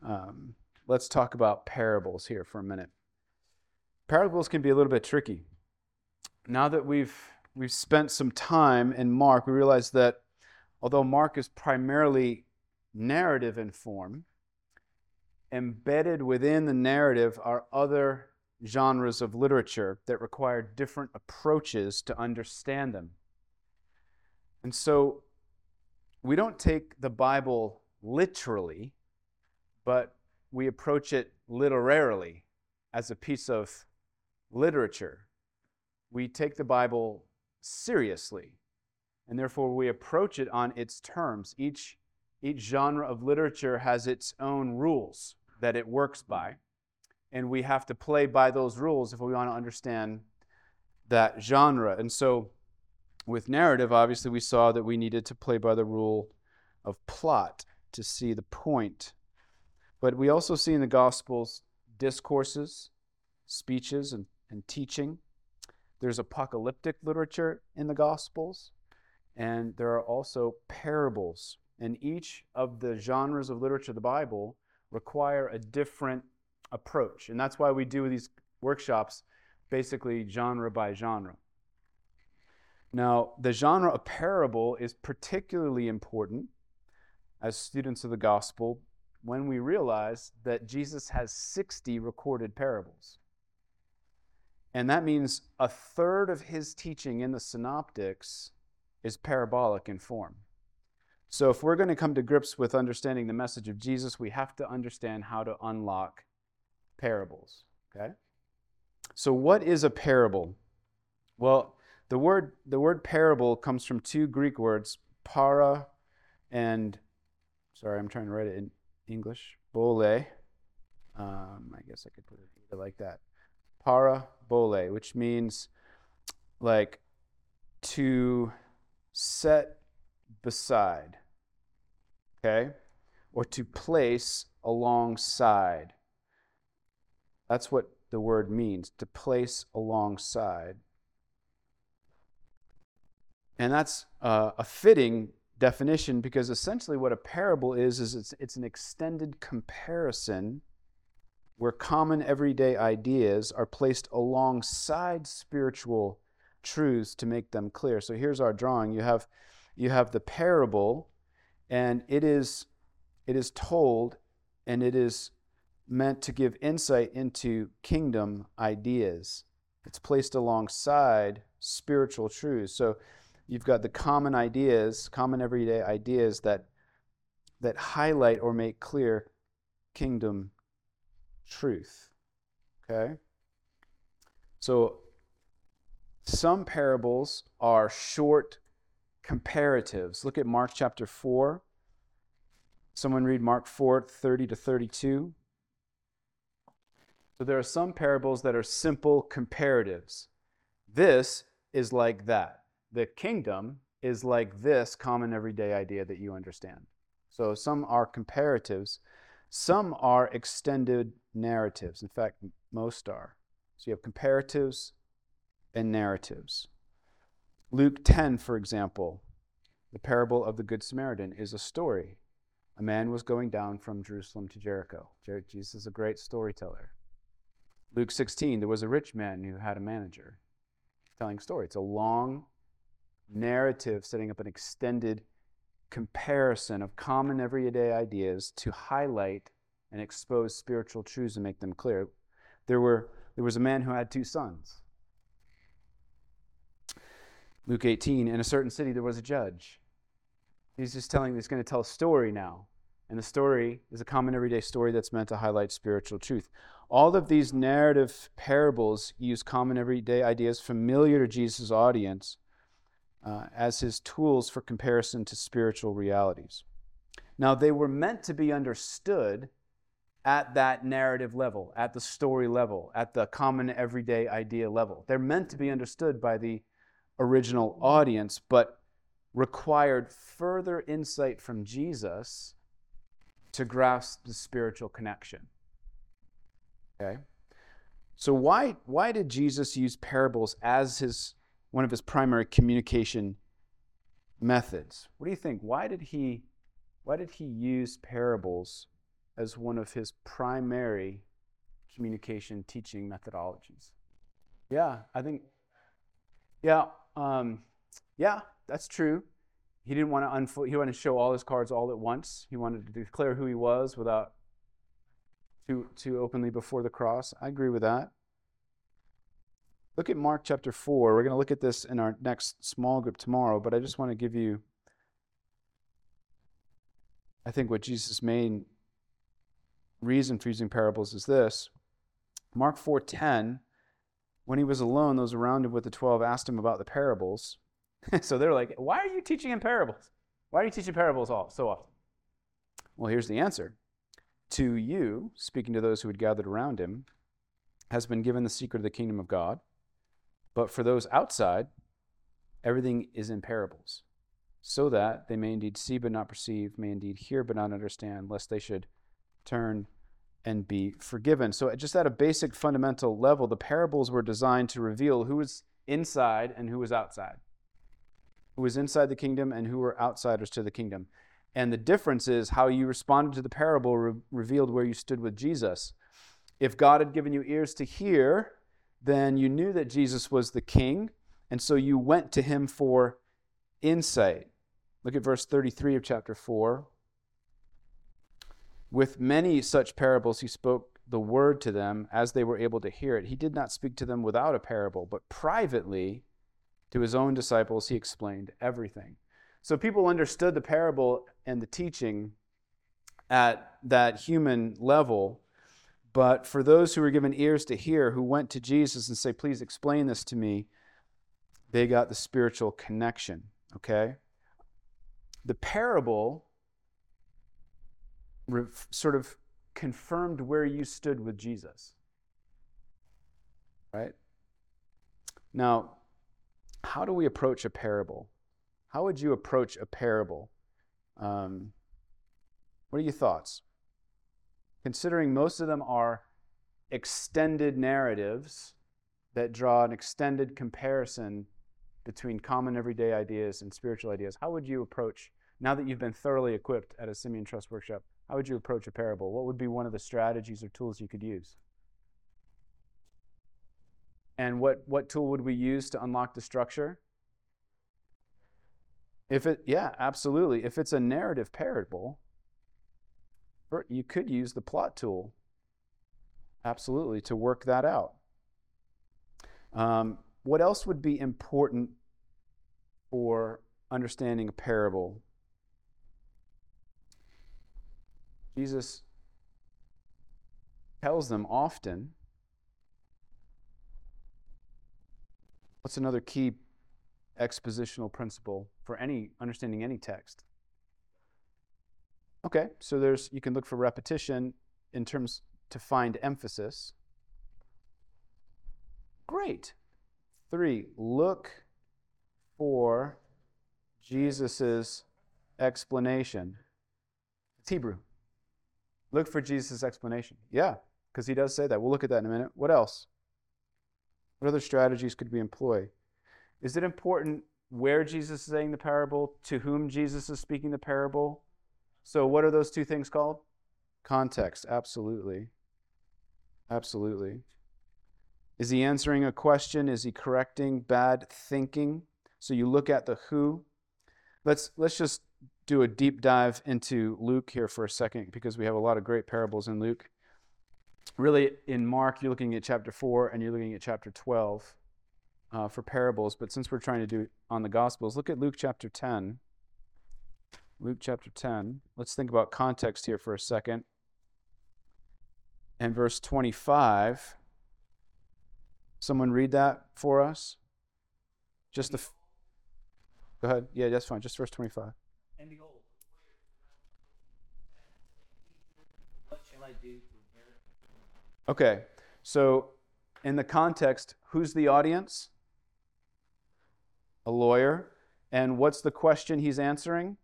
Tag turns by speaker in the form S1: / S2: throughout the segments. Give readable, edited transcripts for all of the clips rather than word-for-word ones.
S1: Let's talk about parables here for a minute. Parables can be a little bit tricky. Now that we've spent some time in Mark, we realize that although Mark is primarily narrative in form, embedded within the narrative are other genres of literature that require different approaches to understand them. And so we don't take the Bible literally, but we approach it literarily as a piece of literature. We take the Bible seriously, and therefore we approach it on its terms. Each genre of literature has its own rules that it works by, and we have to play by those rules if we want to understand that genre. And so with narrative, obviously, we saw that we needed to play by the rule of plot to see the point. But we also see in the Gospels discourses, speeches, and teaching. There's apocalyptic literature in the Gospels, and there are also parables. And each of the genres of literature of the Bible require a different approach. And that's why we do these workshops basically genre by genre. Now, the genre of parable is particularly important as students of the gospel when we realize that Jesus has 60 recorded parables. And that means a third of his teaching in the synoptics is parabolic in form. So if we're going to come to grips with understanding the message of Jesus, we have to understand how to unlock parables. Okay? So what is a parable? Well, the word parable comes from two Greek words, para and, sorry, I'm trying to write it in English, bole. I guess I could put it either like that. Parabole, which means like to set beside, okay? Or to place alongside. That's what the word means, to place alongside. And that's a fitting definition because essentially what a parable is it's an extended comparison where common everyday ideas are placed alongside spiritual truths to make them clear. So here's our drawing. You have the parable, and it is told, and it is meant to give insight into kingdom ideas. It's placed alongside spiritual truths. So you've got the common ideas, common everyday ideas that highlight or make clear kingdom truth. Okay? So some parables are short comparatives. Look at Mark chapter 4. Someone read Mark 4:30 to 32. So there are some parables that are simple comparatives. This is like that. The kingdom is like this common everyday idea that you understand. So some are comparatives. Some are extended narratives. In fact, most are. So you have comparatives and narratives. Luke 10, for example, the parable of the Good Samaritan is a story. A man was going down from Jerusalem to Jericho. Jesus is a great storyteller. Luke 16, there was a rich man who had a manager telling a story. It's a long narrative setting up an extended comparison of common everyday ideas to highlight and expose spiritual truths and make them clear. There was a man who had two sons. Luke 18, in a certain city there was a judge. He's going to tell a story now. And the story is a common everyday story that's meant to highlight spiritual truth. All of these narrative parables use common everyday ideas familiar to Jesus' audience as his tools for comparison to spiritual realities. Now, they were meant to be understood at that narrative level, at the story level, at the common everyday idea level. They're meant to be understood by the original audience, but required further insight from Jesus to grasp the spiritual connection. Okay? So why did Jesus use parables as one of his primary communication methods? What do you think? Why did he use parables as one of his primary communication teaching methodologies. Yeah, I think, yeah, that's true. He didn't want to he wanted to show all his cards all at once. He wanted to declare who he was without too openly before the cross. I agree with that. Look at Mark chapter 4. We're going to look at this in our next small group tomorrow, but I just want to give you, I think, what Jesus' main reason for using parables is this. Mark 4:10, when he was alone, those around him with the 12 asked him about the parables. So they're like, why are you teaching in parables? Why are you teaching parables so often? Well, here's the answer. To you, speaking to those who had gathered around him, has been given the secret of the kingdom of God. But for those outside, everything is in parables, so that they may indeed see but not perceive, may indeed hear but not understand, lest they should turn and be forgiven. So just at a basic fundamental level, the parables were designed to reveal who was inside and who was outside. Who was inside the kingdom and who were outsiders to the kingdom. And the difference is how you responded to the parable revealed where you stood with Jesus. If God had given you ears to hear, then you knew that Jesus was the king, and so you went to him for insight. Look at verse 33 of chapter 4. With many such parables he spoke the word to them as they were able to hear it. He did not speak to them without a parable, but privately to his own disciples he explained everything. So people understood the parable and the teaching at that human level, but for those who were given ears to hear, who went to Jesus and say, please explain this to me, they got the spiritual connection, okay? The parable sort of confirmed where you stood with Jesus, right? Now, how do we approach a parable? How would you approach a parable? What are your thoughts? Considering most of them are extended narratives that draw an extended comparison between common everyday ideas and spiritual ideas, how would you approach, now that you've been thoroughly equipped at a Simeon Trust workshop, how would you approach a parable? What would be one of the strategies or tools you could use? And what tool would we use to unlock the structure? Yeah, absolutely. If it's a narrative parable, you could use the plot tool, absolutely, to work that out. What else would be important for understanding a parable? Jesus tells them often. What's another key expositional principle for understanding any text? Okay, so you can look for repetition in terms to find emphasis. Great. 3, look for Jesus's explanation. It's Hebrew. Look for Jesus' explanation. Yeah, because he does say that. We'll look at that in a minute. What else? What other strategies could we employ? Is it important where Jesus is saying the parable, to whom Jesus is speaking the parable? So what are those two things called? Context, absolutely. Absolutely. Is he answering a question? Is he correcting bad thinking? So you look at the who. Let's just do a deep dive into Luke here for a second, because we have a lot of great parables in Luke. Really, in Mark, you're looking at chapter 4 and you're looking at chapter 12 for parables. But since we're trying to do it on the Gospels, look at Luke chapter 10. Luke chapter 10. Let's think about context here for a second. And verse 25. Someone read that for us? Go ahead. Yeah, that's fine. Just verse 25.
S2: And behold, what shall I do to inherit?
S1: Okay, so in the context, who's the audience? A lawyer. And what's the question he's answering?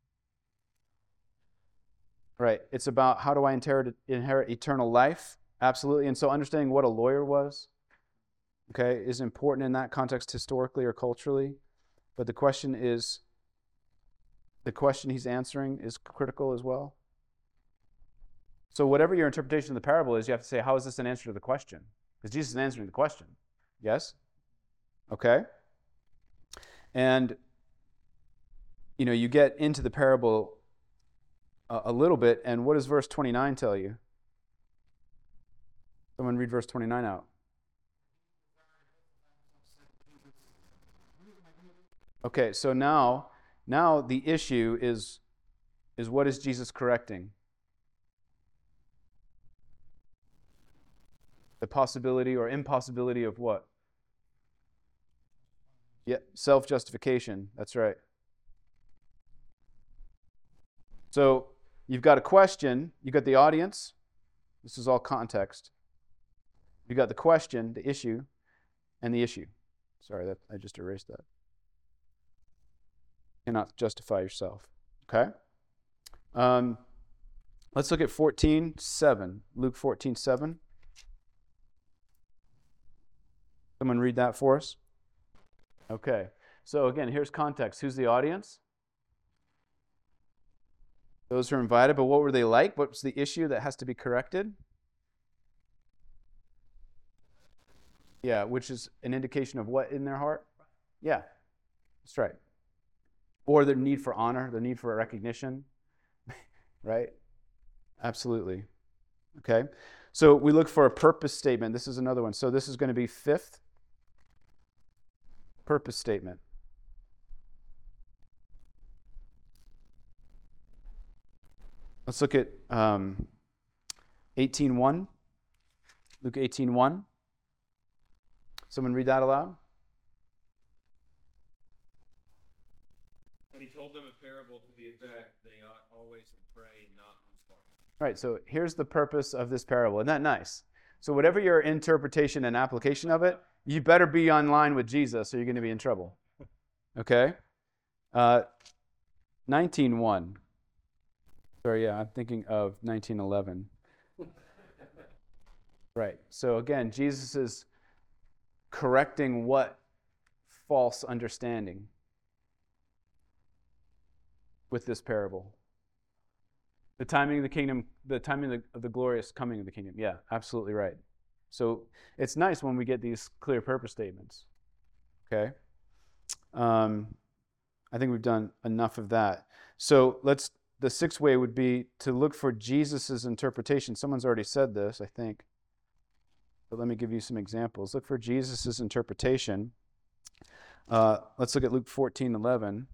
S1: Right, it's about how do I inherit eternal life? Absolutely. And so understanding what a lawyer was, okay, is important in that context historically or culturally. But the question he's answering is critical as well. So whatever your interpretation of the parable is, you have to say, how is this an answer to the question? Because Jesus is answering the question. Yes? Okay? And, you get into the parable a little bit, and what does verse 29 tell you? Someone read verse 29 out. Okay, so now the issue is what is Jesus correcting? The possibility or impossibility of what? Yeah, self-justification. That's right. So you've got a question, you've got the audience. This is all context. You've got the question, the issue, and the issue. Sorry, I just erased that. Cannot justify yourself. Okay? Let's look at 14:7. Luke 14:7. Someone read that for us. Okay. So again, here's context. Who's the audience? Those who are invited, but what were they like? What's the issue that has to be corrected? Yeah, which is an indication of what in their heart? Yeah, that's right. Or their need for honor, their need for recognition, right? Absolutely. Okay, so we look for a purpose statement. This is another one. So this is going to be fifth. Purpose statement. Let's look at 18:1. Luke 18:1. Someone read that aloud.
S3: When he told them a parable to the effect, they ought always to pray and not lose heart.
S1: All right, so here's the purpose of this parable. Isn't that nice? So whatever your interpretation and application of it, you better be online with Jesus or you're going to be in trouble. Okay? 19:1. Sorry, yeah, I'm thinking of 19:11. Right. So again, Jesus is correcting what false understanding with this parable? The timing of the kingdom, the timing of the glorious coming of the kingdom. Yeah, absolutely right. So it's nice when we get these clear purpose statements. Okay? I think we've done enough of that. So the sixth way would be to look for Jesus' interpretation. Someone's already said this, I think. But let me give you some examples. Look for Jesus' interpretation. Let's look at Luke 14:11.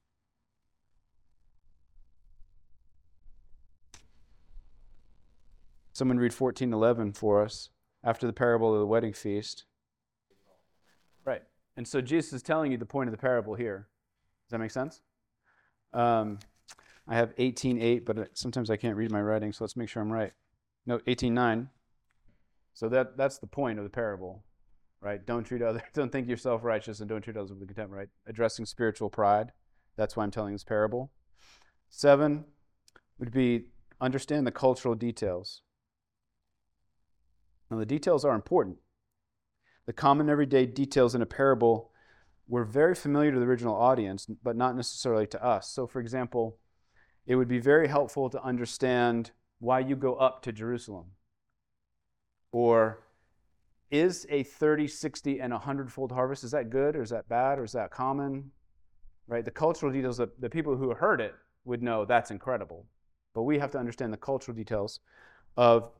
S1: Someone read 14:11 for us after the parable of the wedding feast. Right. And so Jesus is telling you the point of the parable here. Does that make sense? I have 18:8, but sometimes I can't read my writing, so let's make sure I'm right. No, 18:9. So that's the point of the parable, right? Don't think you're self-righteous and don't treat others with contempt, right? Addressing spiritual pride. That's why I'm telling this parable. 7 would be understand the cultural details. Now, the details are important. The common everyday details in a parable were very familiar to the original audience, but not necessarily to us. So, for example, it would be very helpful to understand why you go up to Jerusalem. Or is a 30, 60, and 100-fold harvest, is that good or is that bad or is that common? Right? The cultural details, the people who heard it would know that's incredible. But we have to understand the cultural details of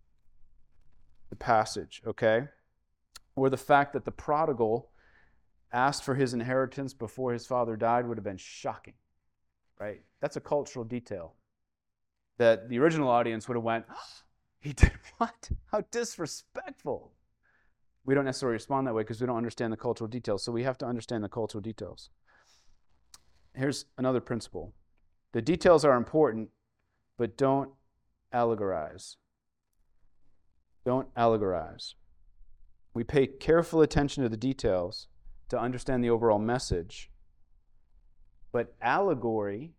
S1: the passage, okay? Or the fact that the prodigal asked for his inheritance before his father died would have been shocking, right? That's a cultural detail that the original audience would have went, he did what? How disrespectful. We don't necessarily respond that way because we don't understand the cultural details. So we have to understand the cultural details. Here's another principle. The details are important, but don't allegorize. Don't allegorize. We pay careful attention to the details to understand the overall message. But allegory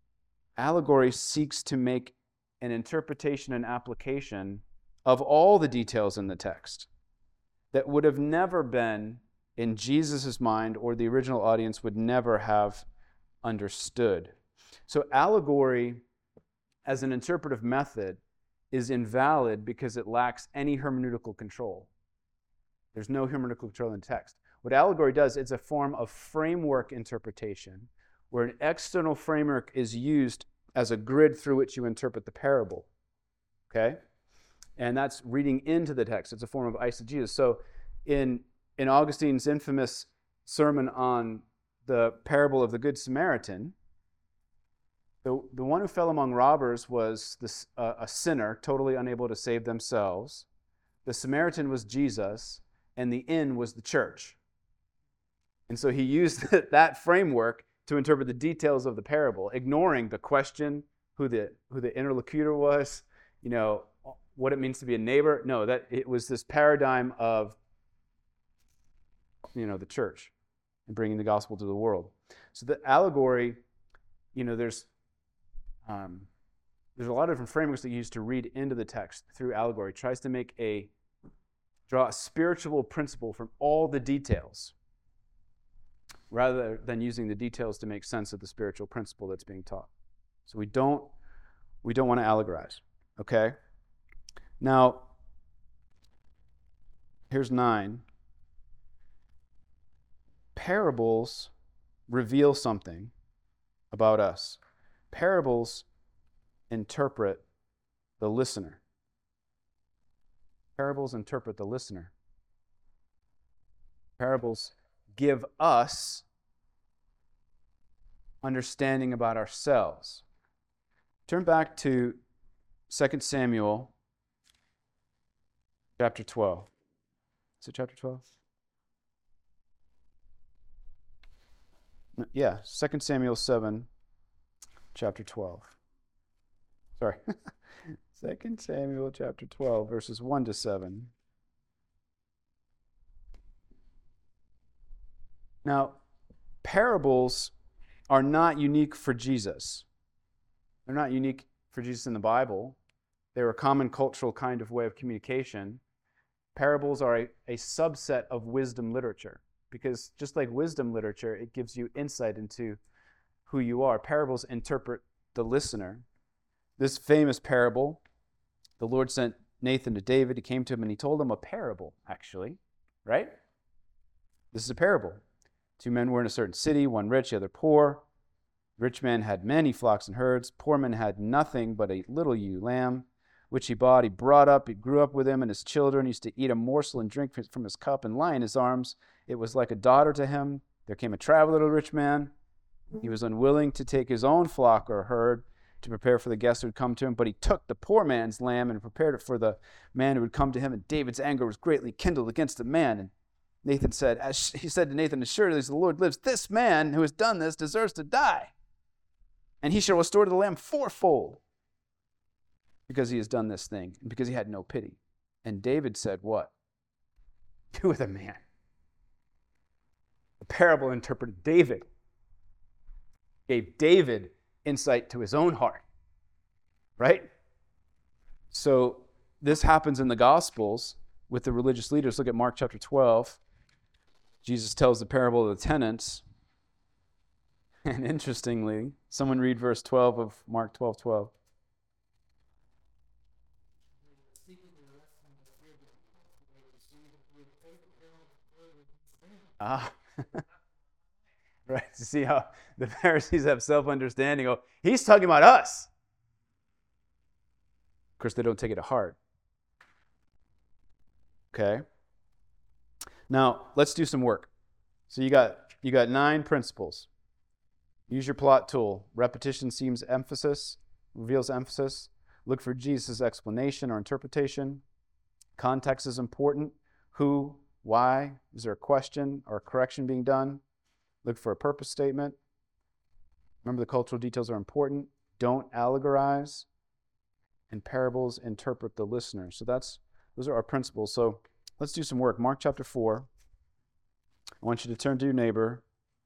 S1: seeks to make an interpretation and application of all the details in the text that would have never been in Jesus' mind or the original audience would never have understood. So allegory as an interpretive method is invalid because it lacks any hermeneutical control. There's no hermeneutical control in the text. What allegory does, it's a form of framework interpretation where an external framework is used as a grid through which you interpret the parable. Okay? And that's reading into the text. It's a form of eisegesis. So in Augustine's infamous sermon on the parable of the Good Samaritan, the one who fell among robbers was a sinner, totally unable to save themselves. The Samaritan was Jesus, and the inn was the church. And so he used that framework to interpret the details of the parable, ignoring the question, who the interlocutor was, what it means to be a neighbor. No, that it was this paradigm of, the church and bringing the gospel to the world. So the allegory, there's a lot of different frameworks that you use to read into the text through allegory. It tries to draw a spiritual principle from all the details, rather than using the details to make sense of the spiritual principle that's being taught. So we don't want to allegorize. Okay? Now, here's 9. Parables reveal something about us. Parables interpret the listener. Parables interpret the listener. Parables give us understanding about ourselves. Turn back to 2 Samuel chapter 12. Is it chapter 12? Yeah, 2 Samuel 7, chapter 12. Sorry. 2 Samuel chapter 12, verses 1 to 7. Now, parables are not unique for Jesus. They're not unique for Jesus in the Bible. They're a common cultural kind of way of communication. Parables are a subset of wisdom literature, because just like wisdom literature, it gives you insight into who you are. Parables interpret the listener. This famous parable, the Lord sent Nathan to David. He came to him and he told him a parable, actually, right? This is a parable. 2 men were in a certain city, one rich, the other poor. Rich man had many flocks and herds. Poor man had nothing but a little ewe lamb, which he bought. He brought up, he grew up with him, and his children used to eat a morsel and drink from his cup and lie in his arms. It was like a daughter to him. There came a traveler to the rich man. He was unwilling to take his own flock or herd to prepare for the guests who would come to him, but he took the poor man's lamb and prepared it for the man who would come to him, and David's anger was greatly kindled against the man. And he said to Nathan, as surely as the Lord lives, this man who has done this deserves to die, and he shall restore to the lamb fourfold, because he has done this thing, and because he had no pity. And David said, what? Do with a man. The parable interpreted David, gave David insight to his own heart, right? So this happens in the Gospels with the religious leaders. Look at Mark chapter 12. Jesus tells the parable of the tenants. And interestingly, someone read verse 12 of Mark 12:12. Right, to see how the Pharisees have self-understanding. Oh, he's talking about us. Of course, they don't take it to heart. Okay. Now, let's do some work. So you got 9 principles. Use your plot tool. Repetition reveals emphasis. Look for Jesus' explanation or interpretation. Context is important. Who, why? Is there a question or a correction being done? Look for a purpose statement. Remember, the cultural details are important. Don't allegorize. And parables interpret the listener. So those are our principles. So let's do some work. Mark chapter 4. I want you to turn to your neighbor.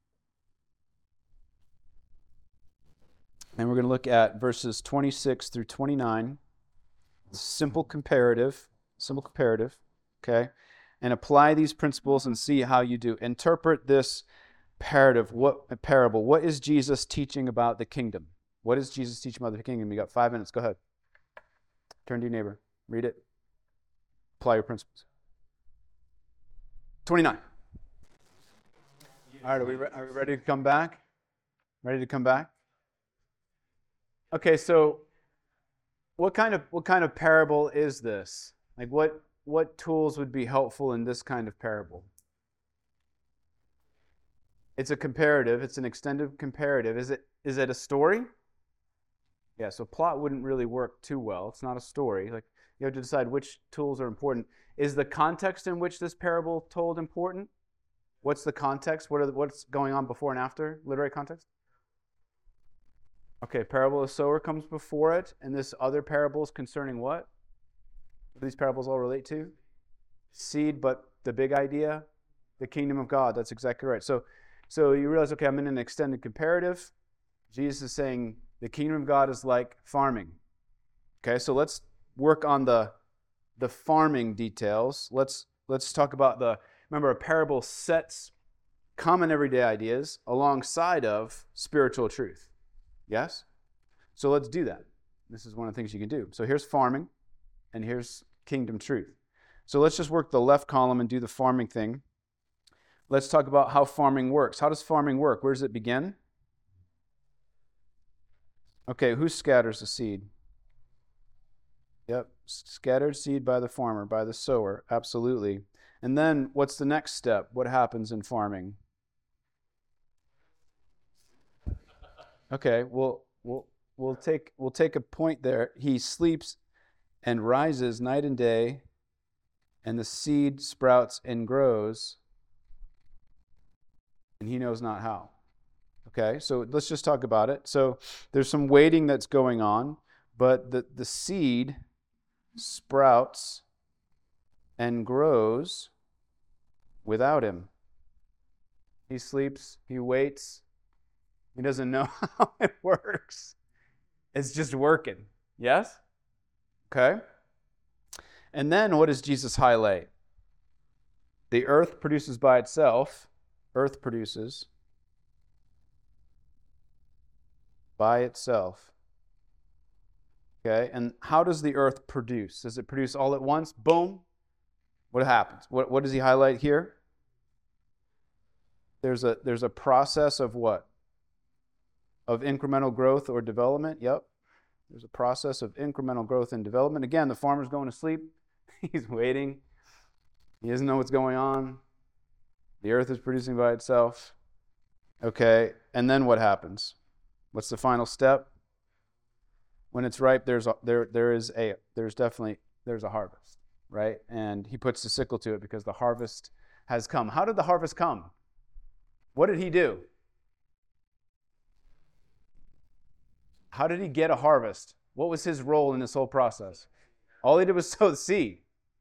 S1: And we're going to look at verses 26 through 29. Simple comparative, okay? And apply these principles and see how you do. Interpret this parable. What is Jesus teaching about the kingdom? What is Jesus teaching about the kingdom? You got 5 minutes. Go ahead. Turn to your neighbor. Read it. Apply your principles. 29. All right, are we ready to come back? Ready to come back? Okay, so what kind of parable is this? Like what tools would be helpful in this kind of parable? It's a comparative. It's an extended comparative. Is it a story? Yeah, so plot wouldn't really work too well. It's not a story. Like you have to decide which tools are important. Is the context in which this parable told important? What's the context? What's going on before and after? Literary context? Okay, parable of the sower comes before it, and this other parable is concerning what? What do these parables all relate to? Seed, but the big idea, the kingdom of God. That's exactly right. So you realize, okay, I'm in an extended comparative. Jesus is saying the kingdom of God is like farming. Okay, so let's work on the farming details. Let's talk about remember, a parable sets common everyday ideas alongside of spiritual truth. Yes? So let's do that. This is one of the things you can do. So here's farming, and here's kingdom truth. So let's just work the left column and do the farming thing. Let's talk about how farming works. How does farming work? Where does it begin? Okay, who scatters the seed? Yep, scattered seed by the farmer, by the sower, absolutely. And then what's the next step? What happens in farming? Okay, we'll take a point there. He sleeps and rises night and day, and the seed sprouts and grows, and he knows not how. Okay, so let's just talk about it. So there's some waiting that's going on, but the seed sprouts and grows without him. He sleeps, he waits, he doesn't know how it works. It's just working. Yes? Okay. And then what does Jesus highlight? The earth produces by itself. Earth produces by itself. Okay. And how does the earth produce? Does it produce all at once? Boom. What happens? What does he highlight here? There's a process of what? Of incremental growth or development. Yep. There's a process of incremental growth and development. Again, the farmer's going to sleep. He's waiting. He doesn't know what's going on. The earth is producing by itself. Okay. And then what happens? What's the final step? When it's ripe, there's definitely a harvest, right? And he puts the sickle to it because the harvest has come. How did the harvest come? What did he do? How did he get a harvest? What was his role in this whole process? All he did was sow the seed.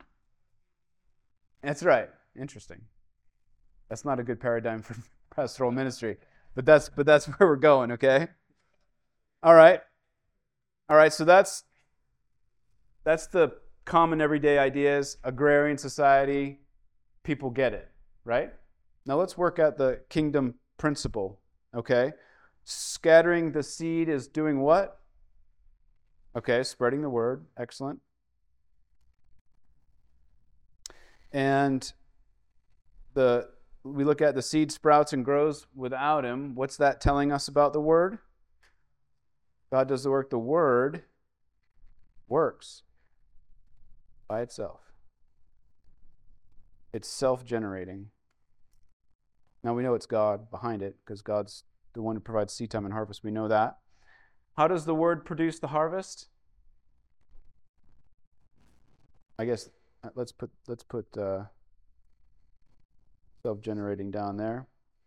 S1: That's right. Interesting. That's not a good paradigm for pastoral ministry, but that's where we're going. Okay. All right. So that's the common everyday ideas. Agrarian society, people get it, right? Now let's work at the kingdom principle. Okay. Scattering the seed is doing what? Okay, spreading the word. Excellent. And we look at the seed sprouts and grows without him. What's that telling us about the word? God does the work. The word works by itself. It's self-generating. Now we know it's God behind it because God's the one who provides seed time and harvest. We know that. How does the word produce the harvest? I guess let's put self-generating down there.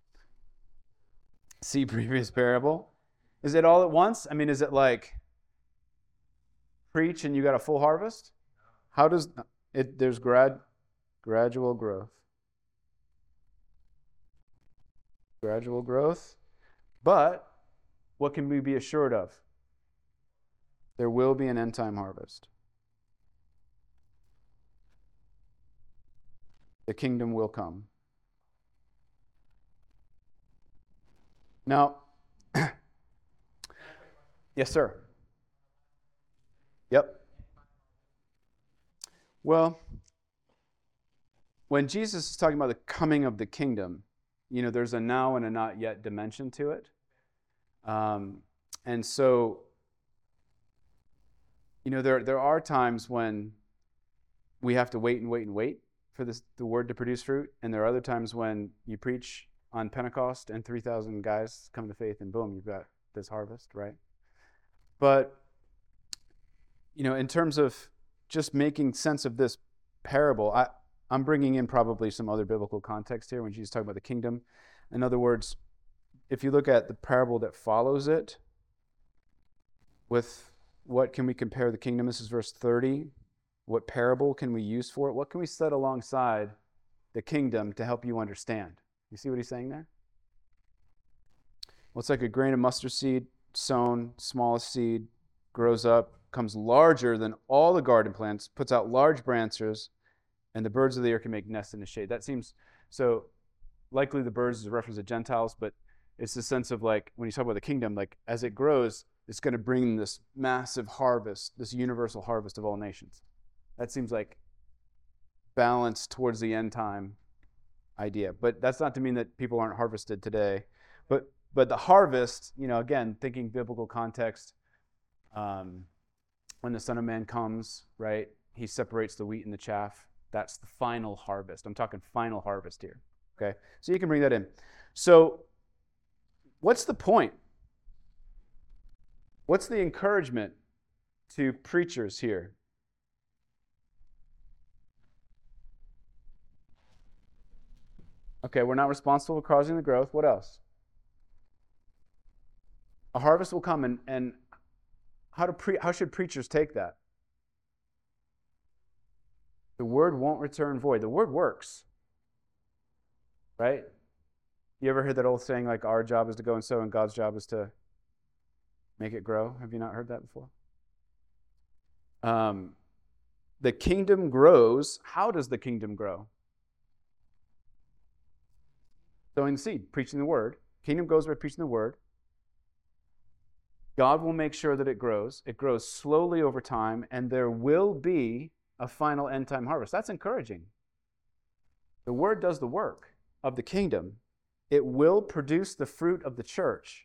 S1: See previous parable. Is it all at once? I mean, is it like preach and you got a full harvest? How does it? There's gradual growth. Gradual growth. But what can we be assured of? There will be an end time harvest. The kingdom will come. Now, yes, sir. Yep. Well, when Jesus is talking about the coming of the kingdom, there's a now and a not yet dimension to it. And so, there are times when we have to wait and wait and wait for the word to produce fruit. And there are other times when you preach on Pentecost and 3,000 guys come to faith and boom, you've got this harvest, right? But, in terms of just making sense of this parable, I'm bringing in probably some other biblical context here when Jesus talking about the kingdom. In other words, if you look at the parable that follows it, with what can we compare the kingdom? This is verse 30. What parable can we use for it? What can we set alongside the kingdom to help you understand? You see what he's saying there? Well, it's like a grain of mustard seed sown, smallest seed, grows up, comes larger than all the garden plants, puts out large branches, and the birds of the air can make nests in the shade. That seems so likely the birds is a reference to Gentiles, but it's the sense of like when you talk about the kingdom, like as it grows, it's going to bring this massive harvest, this universal harvest of all nations. That seems like balanced towards the end time idea. But that's not to mean that people aren't harvested today. But the harvest, again, thinking biblical context, when the Son of Man comes, right, he separates the wheat and the chaff. That's the final harvest. I'm talking final harvest here, okay? So you can bring that in. So what's the point? What's the encouragement to preachers here? Okay, we're not responsible for causing the growth. What else? A harvest will come, and how should preachers take that? The word won't return void. The word works, right? You ever heard that old saying like our job is to go and sow and God's job is to make it grow? Have you not heard that before? The kingdom grows. How does the kingdom grow? Sowing the seed, preaching the word. Kingdom goes by preaching the word. God will make sure that it grows. It grows slowly over time, and there will be a final end-time harvest. That's encouraging. The word does the work of the kingdom. It will produce the fruit of the church.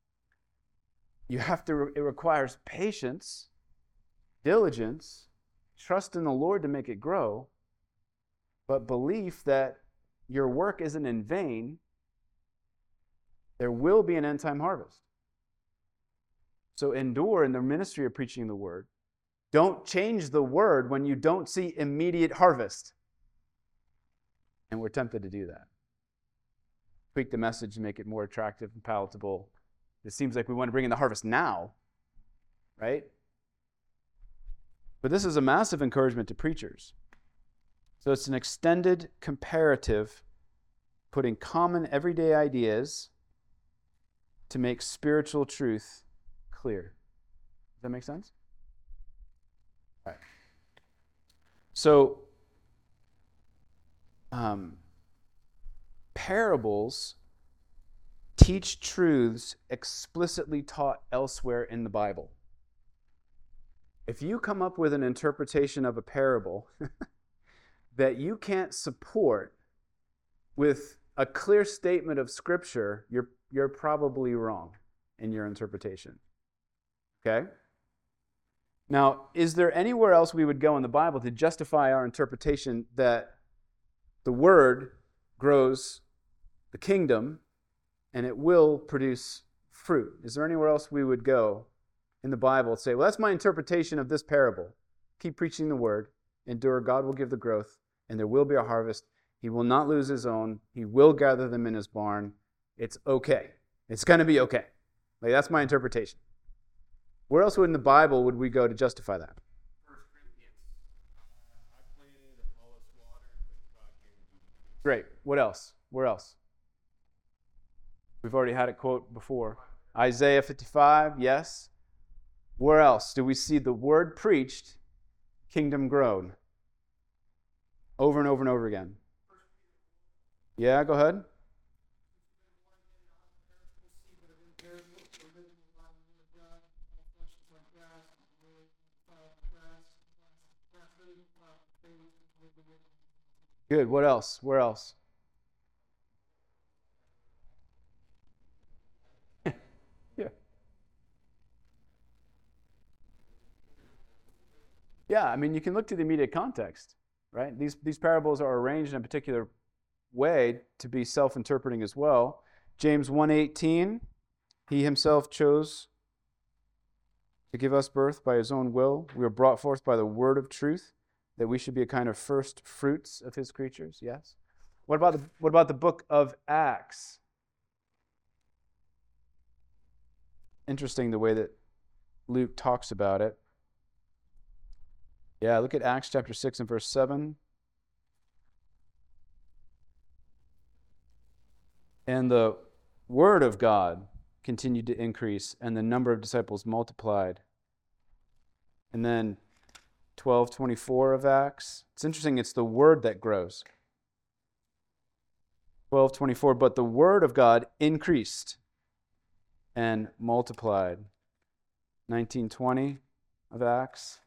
S1: It requires patience, diligence, trust in the Lord to make it grow, but belief that your work isn't in vain. There will be an end-time harvest. So endure in the ministry of preaching the word. Don't change the word when you don't see immediate harvest. And we're tempted to do that. Tweak the message and make it more attractive and palatable. It seems like we want to bring in the harvest now, right? But this is a massive encouragement to preachers. So it's an extended comparative, putting common everyday ideas to make spiritual truth clear. Does that make sense? All right. So, parables teach truths explicitly taught elsewhere in the Bible. If you come up with an interpretation of a parable that you can't support with a clear statement of Scripture, you're probably wrong in your interpretation. Okay? Now, is there anywhere else we would go in the Bible to justify our interpretation that the Word grows the kingdom and it will produce fruit? Is there anywhere else we would go in the Bible and say, well, that's my interpretation of this parable. Keep preaching the Word, endure, God will give the growth, and there will be a harvest. He will not lose his own. He will gather them in his barn. It's okay. It's going to be okay. Like, that's my interpretation. Where else in the Bible would we go to justify that?
S3: 1 Corinthians. I planted, Apollos watered, but God gave the
S1: Great. What else? Where else? We've already had it quote before. Isaiah 55, yes. Where else do we see the word preached, kingdom grown? Over and over and over again. Yeah, go ahead. Good. What else? Where else? Yeah. Yeah, I mean, you can look to the immediate context, right? These parables are arranged in a particular way to be self-interpreting as well. James 1:18, he himself chose to give us birth by his own will. We were brought forth by the word of truth, that we should be a kind of first fruits of his creatures. Yes. What about the book of Acts? Interesting the way that Luke talks about it. Yeah, look at Acts chapter 6 and verse 7. And the word of God continued to increase, and the number of disciples multiplied. And then 12:24 of Acts. It's interesting, it's the word that grows. 12:24, but the word of God increased and multiplied. 19:20 of Acts.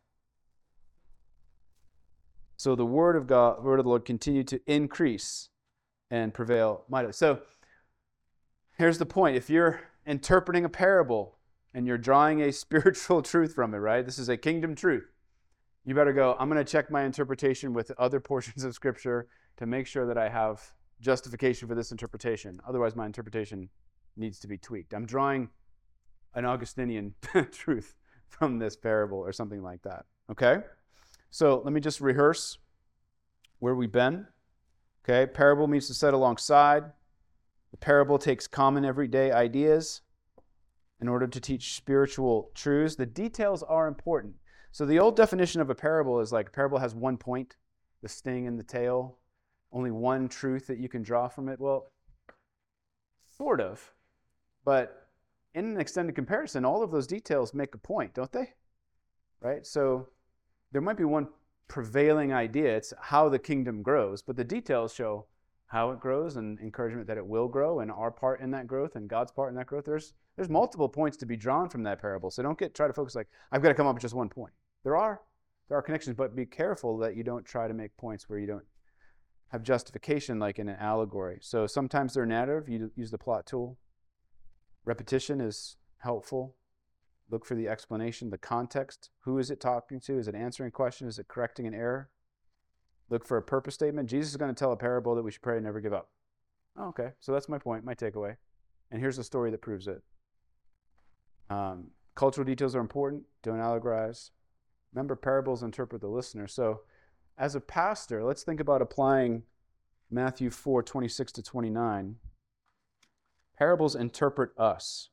S1: So the word of God, word of the Lord continued to increase and prevail mightily. So here's the point. If you're interpreting a parable and you're drawing a spiritual truth from it, right? This is a kingdom truth. You better go, I'm going to check my interpretation with other portions of Scripture to make sure that I have justification for this interpretation. Otherwise, my interpretation needs to be tweaked. I'm drawing an Augustinian truth from this parable or something like that. Okay? So let me just rehearse where we've been. Okay? Parable means to set alongside. The parable takes common everyday ideas in order to teach spiritual truths. The details are important. So the old definition of a parable is like a parable has one point, the sting and the tail, only one truth that you can draw from it. Well, sort of. But in an extended comparison, all of those details make a point, don't they? Right? So there might be one prevailing idea. It's how the kingdom grows, but the details show how it grows and encouragement that it will grow and our part in that growth and God's part in that growth. There's multiple points to be drawn from that parable. So don't try to focus like, I've got to come up with just one point. There are connections, but be careful that you don't try to make points where you don't have justification like in an allegory. So sometimes they're narrative. You use the plot tool. Repetition is helpful. Look for the explanation, the context. Who is it talking to? Is it answering a question? Is it correcting an error? Look for a purpose statement. Jesus is going to tell a parable that we should pray and never give up. Oh, okay, so that's my point, my takeaway. And here's the story that proves it. Cultural details are important. Don't allegorize. Remember, parables interpret the listener. So as a pastor, let's think about applying Matthew 4:26-29. Parables interpret us.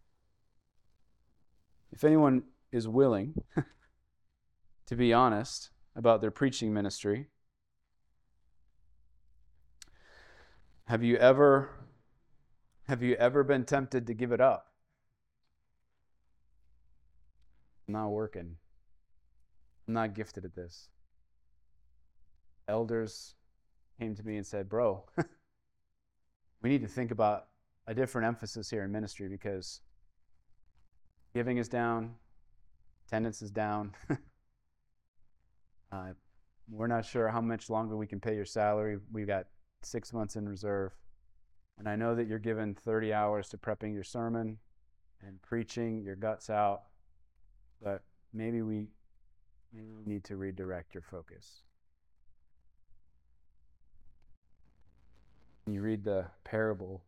S1: If anyone is willing to be honest about their preaching ministry, have you ever been tempted to give it up? I'm not working. I'm not gifted at this. Elders came to me and said, bro, we need to think about a different emphasis here in ministry because giving is down, attendance is down. We're not sure how much longer we can pay your salary. We've got 6 months in reserve. And I know that you're given 30 hours to prepping your sermon and preaching your guts out, but maybe we need to redirect your focus. When you read the parable,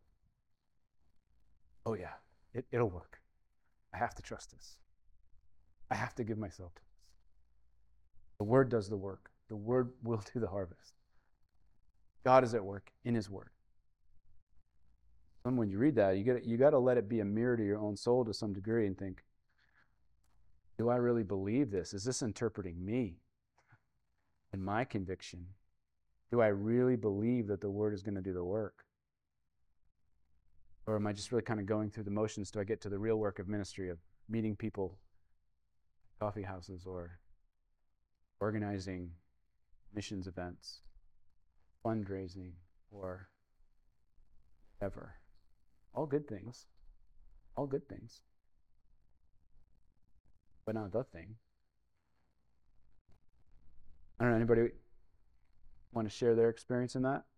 S1: oh yeah, it'll work. I have to trust this. I have to give myself to this. The Word does the work. The Word will do the harvest. God is at work in His Word. And when you read that, you got to let it be a mirror to your own soul to some degree and think, do I really believe this? Is this interpreting me and my conviction? Do I really believe that the Word is going to do the work? Or am I just really kind of going through the motions till I get to the real work of ministry, of meeting people, coffee houses, or organizing missions events, fundraising, or whatever? All good things. All good things. But not the thing. I don't know, anybody Want to share their experience in that?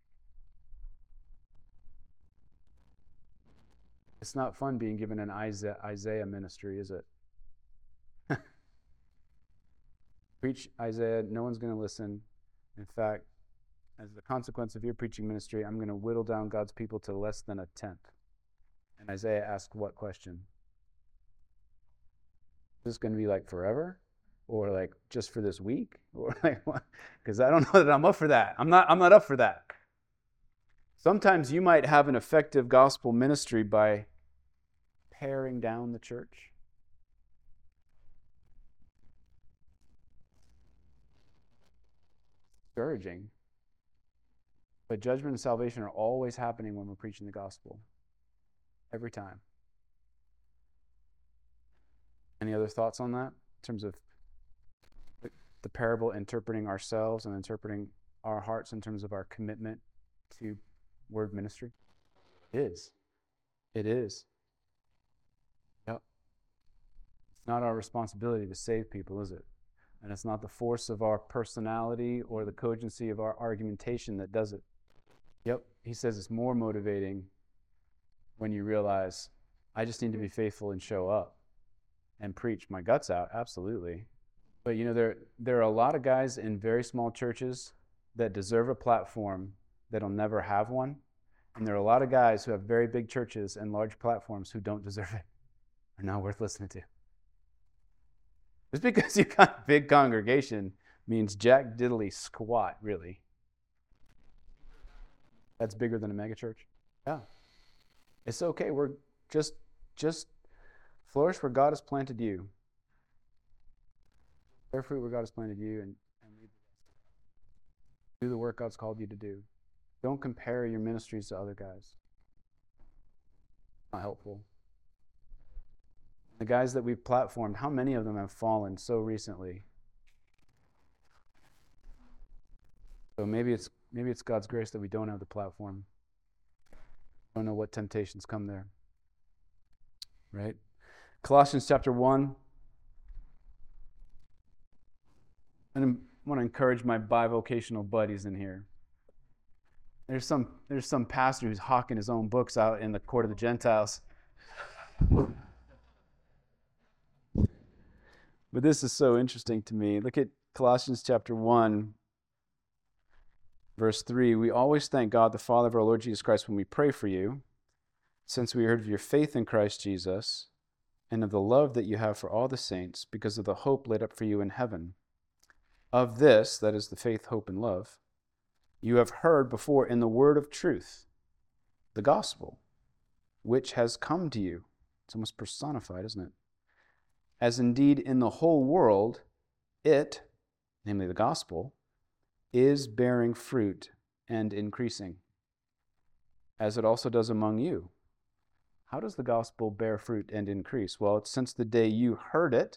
S1: It's not fun being given an Isaiah ministry, is it? Preach Isaiah, no one's going to listen. In fact, as the consequence of your preaching ministry, I'm going to whittle down God's people to less than a tenth. And Isaiah asked what question? Is this going to be like forever? Or like just for this week? Or like what? Because I don't know that I'm up for that. I'm not up for that. Sometimes you might have an effective gospel ministry by paring down the church. Discouraging. But judgment and salvation are always happening when we're preaching the gospel. Every time. Any other thoughts on that? In terms of the parable interpreting ourselves and interpreting our hearts in terms of our commitment to word ministry? It is. It is. Yep. It's not our responsibility to save people, is it? And it's not the force of our personality or the cogency of our argumentation that does it. Yep. He says it's more motivating when you realize, I just need to be faithful and show up and preach my guts out. Absolutely. But you know, there are a lot of guys in very small churches that deserve a platform that'll never have one. And there are a lot of guys who have very big churches and large platforms who don't deserve it. Are not worth listening to. Just because you got a big congregation means jack diddly squat, really. That's bigger than a megachurch. Yeah. It's okay. We're just flourish where God has planted you. Bear fruit where God has planted you and do the work God's called you to do. Don't compare your ministries to other guys. Not helpful. The guys that we've platformed, how many of them have fallen so recently? So maybe it's God's grace that we don't have the platform. Don't know what temptations come there. Right? Colossians chapter 1. And I want to encourage my bivocational buddies in here. There's some pastor who's hawking his own books out in the court of the Gentiles. But this is so interesting to me. Look at Colossians chapter 1, verse 3. We always thank God, the Father of our Lord Jesus Christ, when we pray for you, since we heard of your faith in Christ Jesus and of the love that you have for all the saints because of the hope laid up for you in heaven. Of this, that is the faith, hope, and love, you have heard before in the word of truth, the gospel, which has come to you. It's almost personified, isn't it? As indeed in the whole world, it, namely the gospel, is bearing fruit and increasing, as it also does among you. How does the gospel bear fruit and increase? Well, it's since the day you heard it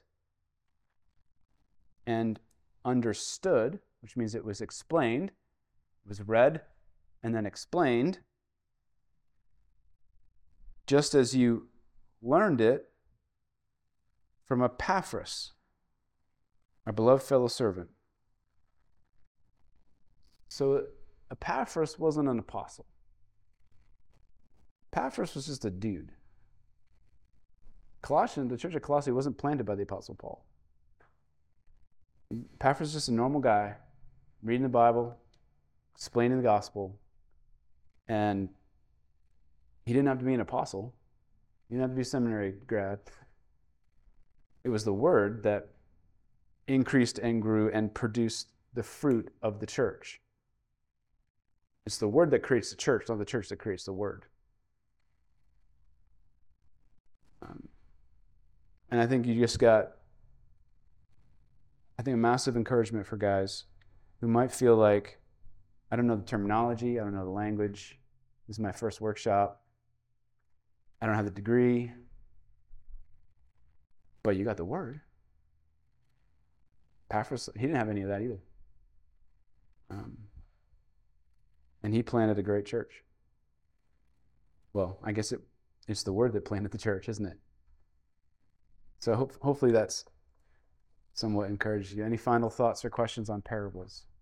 S1: and understood, which means it was explained, it was read and then explained, just as you learned it from Epaphras, our beloved fellow servant. So Epaphras wasn't an apostle. Epaphras was just a dude. The church of Colossae wasn't planted by the Apostle Paul. Epaphras was just a normal guy, reading the Bible, explaining the gospel, and he didn't have to be an apostle. He didn't have to be a seminary grad. It was the word that increased and grew and produced the fruit of the church. It's the word that creates the church, not the church that creates the word. And I think you just got, a massive encouragement for guys who might feel like, I don't know the terminology, I don't know the language, this is my first workshop, I don't have the degree, but you got the word. Epaphras, he didn't have any of that either. And he planted a great church. Well, I guess it's the word that planted the church, isn't it? So hopefully that's somewhat encouraged you. Any final thoughts or questions on parables?